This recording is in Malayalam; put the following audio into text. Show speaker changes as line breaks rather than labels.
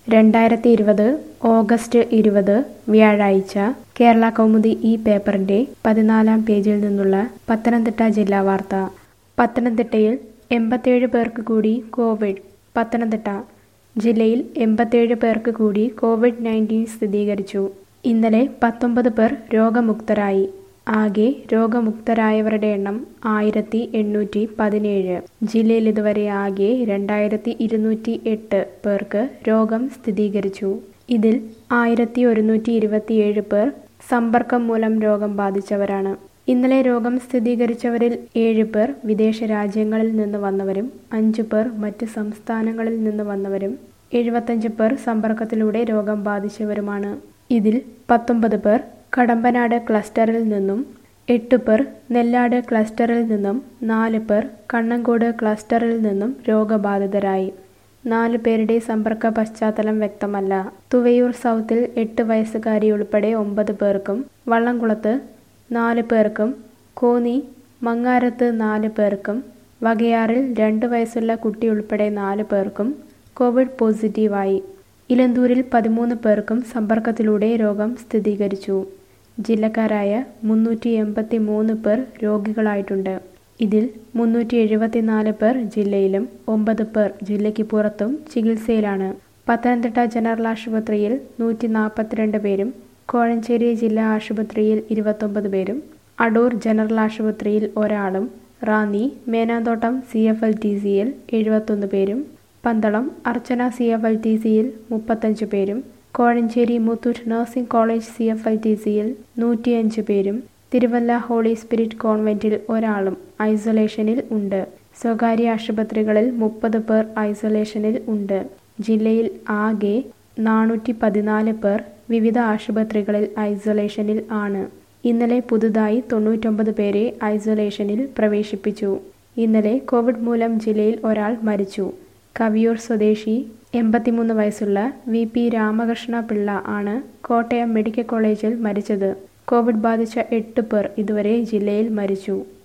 2020 ഓഗസ്റ്റ് 20 വ്യാഴാഴ്ച കേരള കൗമുദി ഈ പേപ്പറിന്റെ 14-ാം പേജിൽ നിന്നുള്ള പത്തനംതിട്ട ജില്ലാ വാർത്ത. പത്തനംതിട്ടയിൽ 87 പേർക്ക് കൂടി കോവിഡ്. പത്തനംതിട്ട ജില്ലയിൽ 87 പേർക്ക് കൂടി കോവിഡ്-19 സ്ഥിരീകരിച്ചു. ഇന്നലെ 19 പേർ രോഗമുക്തരായി. ആകെ രോഗമുക്തരായവരുടെ എണ്ണം 1817. ജില്ലയിൽ ഇതുവരെ ആകെ 2208 പേർക്ക് രോഗം സ്ഥിരീകരിച്ചു. ഇതിൽ 1127 പേർ സമ്പർക്കം മൂലം രോഗം ബാധിച്ചവരാണ്. ഇന്നലെ രോഗം സ്ഥിരീകരിച്ചവരിൽ 7 പേർ വിദേശ രാജ്യങ്ങളിൽ നിന്ന് വന്നവരും 5 പേർ മറ്റ് സംസ്ഥാനങ്ങളിൽ നിന്ന് വന്നവരും 75 പേർ സമ്പർക്കത്തിലൂടെ രോഗം ബാധിച്ചവരുമാണ്. ഇതിൽ 19 പേർ കടമ്പനാട് ക്ലസ്റ്ററിൽ നിന്നും 8 പേർ നെല്ലാട് ക്ലസ്റ്ററിൽ നിന്നും 4 പേർ കണ്ണങ്കോട് ക്ലസ്റ്ററിൽ നിന്നും രോഗബാധിതരായി. 4 പേരുടെ സമ്പർക്ക പശ്ചാത്തലം വ്യക്തമല്ല. തുവയൂർ സൗത്തിൽ 8 വയസ്സുകാരി ഉൾപ്പെടെ 9 പേർക്കും, വള്ളംകുളത്ത് 4 പേർക്കും, കോന്നി മങ്ങാരത്ത് 4 പേർക്കും, വകയാറിൽ 2 വയസ്സുള്ള കുട്ടി ഉൾപ്പെടെ 4 പേർക്കും കോവിഡ് പോസിറ്റീവായി. ഇലന്തൂരിൽ 13 പേർക്കും സമ്പർക്കത്തിലൂടെ രോഗം സ്ഥിരീകരിച്ചു. ജില്ലക്കാരായ 383 പേർ രോഗികളായിട്ടുണ്ട്. ഇതിൽ 374 പേർ ജില്ലയിലും 9 പേർ ജില്ലയ്ക്ക് പുറത്തും ചികിത്സയിലാണ്. പത്തനംതിട്ട ജനറൽ ആശുപത്രിയിൽ 142 പേരും, കോഴഞ്ചേരി ജില്ലാ ആശുപത്രിയിൽ 29 പേരും, അടൂർ ജനറൽ ആശുപത്രിയിൽ ഒരാളും, റാന്നി മേനാന്തോട്ടം CFLTCയിൽ 71 പേരും, പന്തളം അർച്ചന CFLTCയിൽ 35 പേരും, കോഴഞ്ചേരി മുത്തൂറ്റ് നഴ്സിംഗ് കോളേജ് CFLTCയിൽ 105 പേരും, തിരുവല്ല ഹോളി സ്പിരിറ്റ് കോൺവെന്റിൽ ഒരാളും ഐസൊലേഷനിൽ ഉണ്ട്. സ്വകാര്യ ആശുപത്രികളിൽ 30 പേർ ഐസൊലേഷനിൽ ഉണ്ട്. ജില്ലയിൽ ആകെ 414 പേർ വിവിധ ആശുപത്രികളിൽ ഐസൊലേഷനിൽ ആണ്. ഇന്നലെ പുതുതായി 99 പേരെ ഐസൊലേഷനിൽ പ്രവേശിപ്പിച്ചു. ഇന്നലെ കോവിഡ് മൂലം ജില്ലയിൽ ഒരാൾ മരിച്ചു. കവിയൂർ സ്വദേശി 83 വയസ്സുള്ള VP രാമകൃഷ്ണ പിള്ള ആണ് കോട്ടയം മെഡിക്കൽ കോളേജിൽ മരിച്ചത്. കോവിഡ് ബാധിച്ച 8 പേർ ഇതുവരെ ജില്ലയിൽ മരിച്ചു.